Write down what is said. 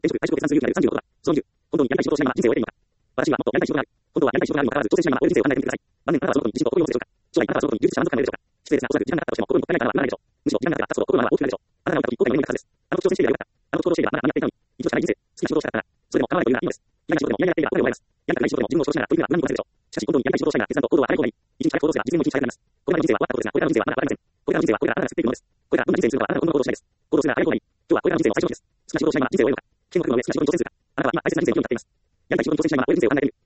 転職、退職を決断する勇気がいる35度だ。その20、本当にやりたい仕事をしながら人生を終えているのか。私はもっとやりたい仕事がある。本当はやりたい仕事があるにもかかわらず、挑戦しながら終える人生を考えてみてください。晩年あなたはそのことに自信と誇りを持つでしょうか。将来あなたはそのことに充実した満足感が得るでしょうか。失礼ですが、おそらく時間がかかったとしても心にもったいないからはならないでしょう。むしろ時間がかかったら、そこ心の穴は大きくなるでしょう。あなたが見た時、後悔のようになったはずです。あの挑戦していればよかった。あの行動していればまだ間に合っていたのに。一度しかない人生、好きな仕事をしたかったら、それでも構わないというならいいのです。嫌いな仕事でも嫌々やっていれば後悔をもらいます。やりたくない仕事でも自分を消費しながら取り組めば無駄にこなせるでしょう。しかし本当にやりたい仕事をしたいなら決断と行動は早い方がいい。一日早く行動すれば実現も一日早くなります。これまでの人生は終わったことですが、これからの人生はまだ終わりません。これからの人生はこれからあなたが作っていくものです。これからどんな人生にするかはあなたがこの行動をしないです。行動するなら早い方がいい。今日はこれからの人生の最初の日です。好きな仕事をしながら人生を終えるのか。天国の上好きな仕事に挑戦するか。あなたは今大切な人生に興味を持っています。やりたい仕事に挑戦しながら終える人生を考えてみる。